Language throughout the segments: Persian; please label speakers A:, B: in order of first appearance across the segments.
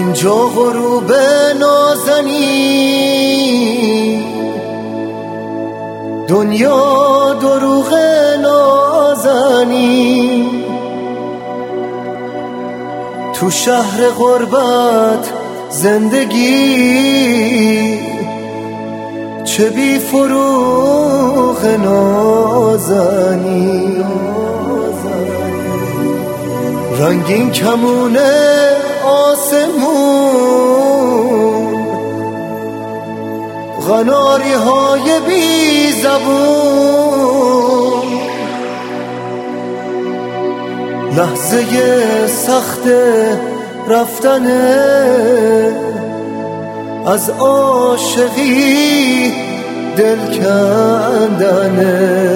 A: اینجا غروب نازنی، دنیا دروغ نازنی، تو شهر غربت زندگی چه بی فروغ نازنی. رنگین کمونه آسمون، قناری های بی زبون، لحظه سخت رفتنه از عاشقی دل کندنه.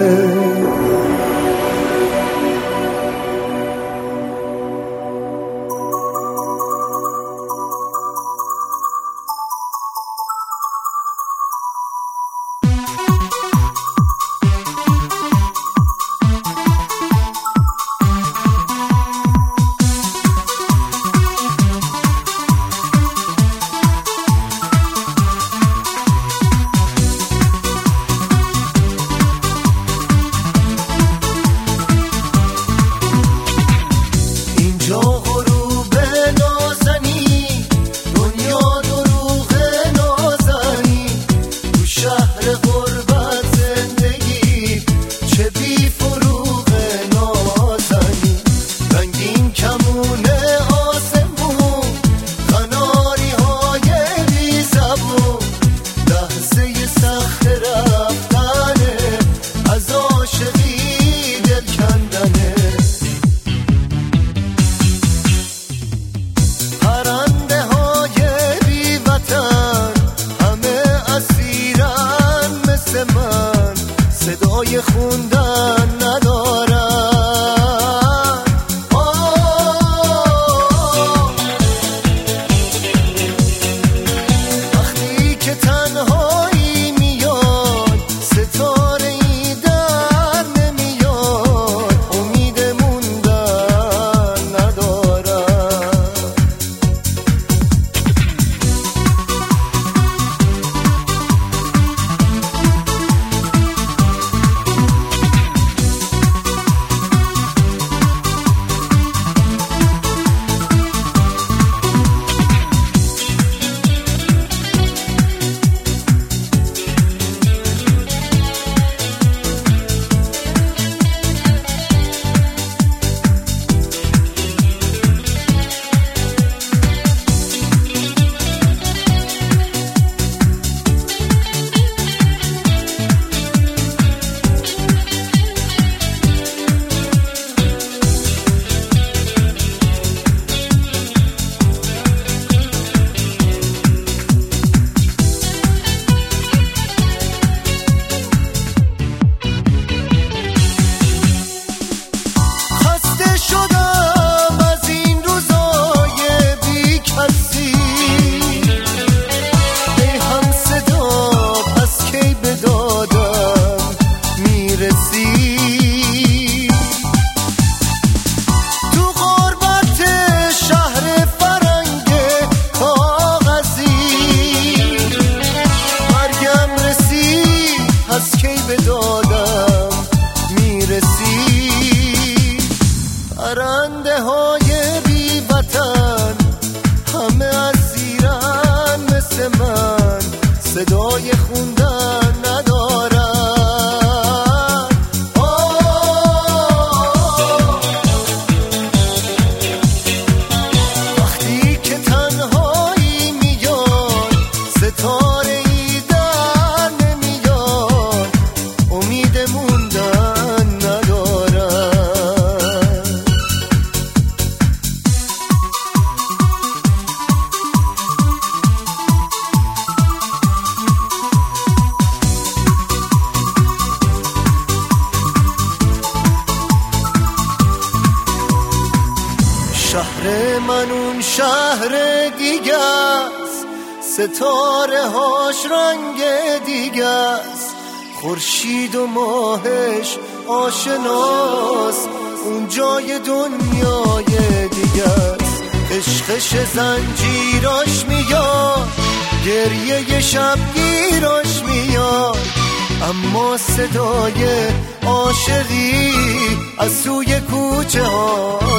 A: صدای خوندن ندارن، وقتی که تنهایی میاد ستاره ای در نمیاد، امید موندن ندارن. پرنده های بی وطن همه اسیرن مثل من، صدای خوندن ندارن. وقتی که تنهایی میاد ستاره ای در نمیاد، امید موندن ندارن. شهر من اون شهر دیگه است، ستاره هاش رنگ دیگه است، خورشید و ماهش آشناست، اون جای دنیای دیگه است. عشقش زنجیراش میاد، گریه شبگیراش میاد، اما صدای عاشقی از سوی کوچه ها